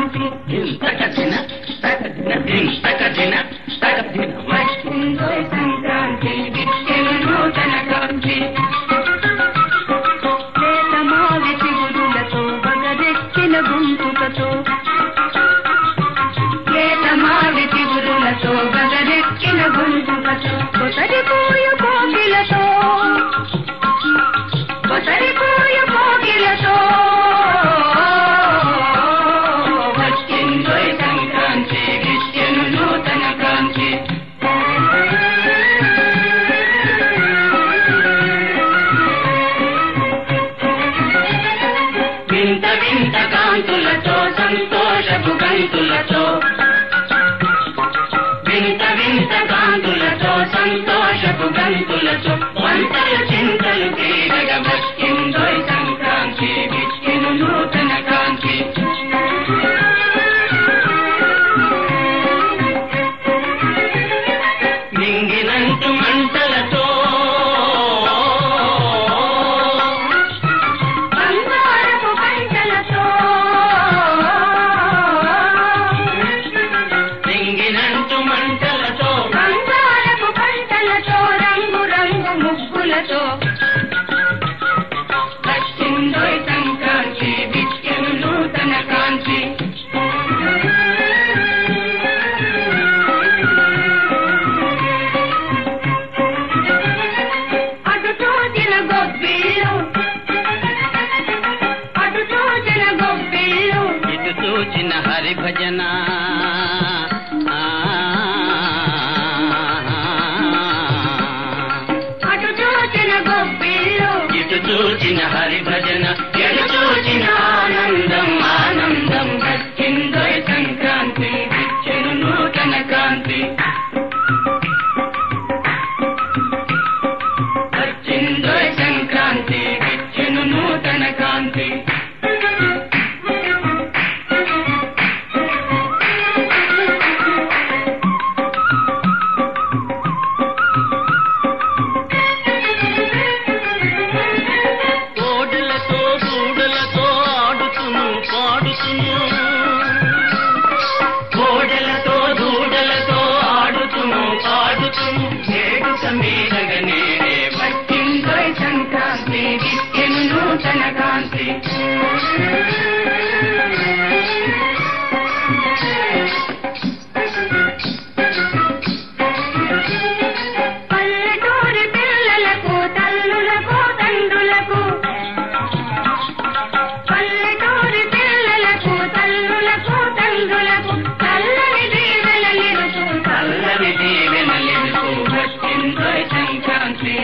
సంక్రాంతి తకదిన తకదిన దిన తకదిన తకదిన వచ్చిందోయ్ సంక్రాంతి విచ్చెను నూతన కాంతి లేతమావి చిగురులతో బగదెక్కిన గొంతుకతో లేతమావి చిగురులతో బగదెక్కిన గొంతుకతో కొసరిపోయు కోకిలతో కొసరిపోయు కోకిలతో వచ్చిందోయ్ సంక్రాంతి విచ్చెను నూతన కాంతి వింత వింత కాంతులతో సంతోషపు గంతులతో వింత వింత కాంతులతో సంతోషపు గంతులతో వంతల చింతలు తీరగ వచ్చిందోయ్ సంక్రాంతి విచ్చెను నూతన కాంతి మింగినంటు మంటలతో బంగారపు పంటలతో మింగినంటు మంటలతో బంగారపు పంటలతో రంగు రంగు ముగ్గులతో వచ్చిందోయ్ సంక్రాంతి విచ్చెను నూతన కాంతి అటు చూచిన గొబ్బిళ్ళు అటు చూచిన గొబ్బిళ్ళు ఇటు చూచిన హరి భజన అటు చూచిన గొబ్బిళ్ళు ఇటు చూచిన హరి భజన ఎటు చూచిన ఆనందం ఆనందం వచ్చిందోయ్ సంక్రాంతి విచ్చెను నూతన కాంతి వచ్చిందోయ్ సంక్రాంతి విచ్చెను నూతన కాంతి కోడలతో దూడలతో ఆడుతును పాడుతును కోడలతో దూడలతో ఆడుతును పాడుతును వేడుక మీదగనే వచ్చిందోయ్ సంక్రాంతి విచ్చెను నూతన కాంతి పల్లెటూరి పిల్లలకు తల్లులకు తండ్రులకు పల్లెటూరి పిల్లలకు తల్లులకు తండ్రులకు చల్లని దీవెనలిరుకు చల్లని దీవెనలిరుకు వచ్చిందోయ్ సంక్రాంతి